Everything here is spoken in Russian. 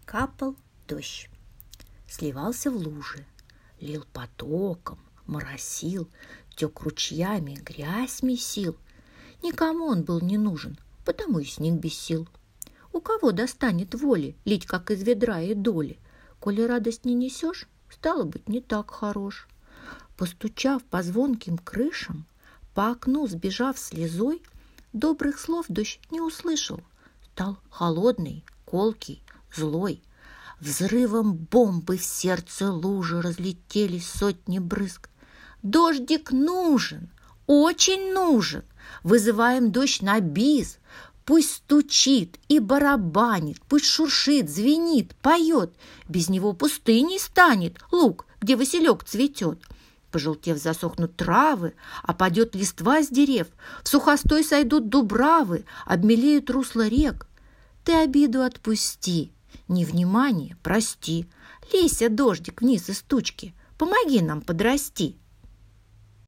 Капал дождь, сливался в лужи, лил потоком, моросил, тек ручьями, грязь месил. Никому он был не нужен, потому и снег бесил. У кого достанет воли лить, как из ведра и доли? Коли радость не несешь, стало быть, не так хорош. Постучав по звонким крышам, по окну сбежав слезой, добрых слов дождь не услышал. Стал холодный, колкий, злой. Взрывом бомбы в сердце лужи разлетелись сотни брызг. Дождик нужен, очень нужен. Вызываем дождь на бис. Пусть стучит и барабанит, пусть шуршит, звенит, поет. Без него пустыней станет луг, где василек цветет. Пожелтев, засохнут травы, опадет листва с дерев, в сухостой сойдут дубравы, обмелеют русла рек. Ты обиду отпусти, невнимание прости. Лейся, дождик, вниз из тучки, помоги нам подрасти.